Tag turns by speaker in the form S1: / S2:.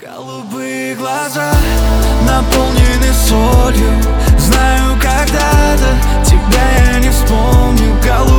S1: Голубые глаза наполнены солью. Знаю, когда-то тебя я не вспомню.